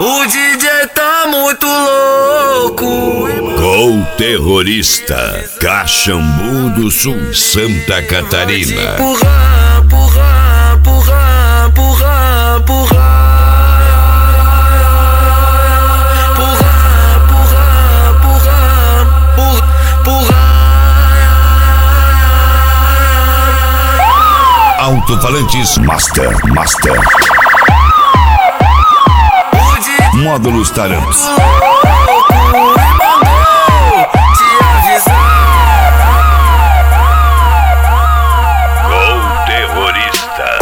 O DJ tá muito louco. Gol Terrorista, Caxambu do Sul, Santa Catarina. Empurrar, empurrar, empurrar, empurrar, empurrar. Alto-falantes Master. Módulos Taramps. Gol Terrorista.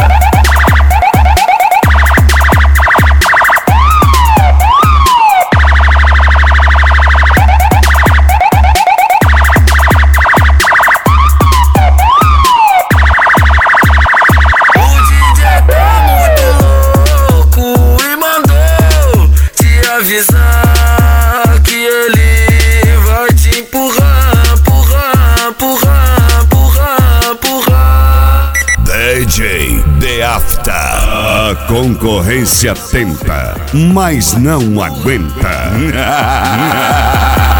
Avisar que ele vai te empurrar, empurrar, empurrar, empurrar, empurrar. DJ The After. A concorrência tenta, mas não aguenta.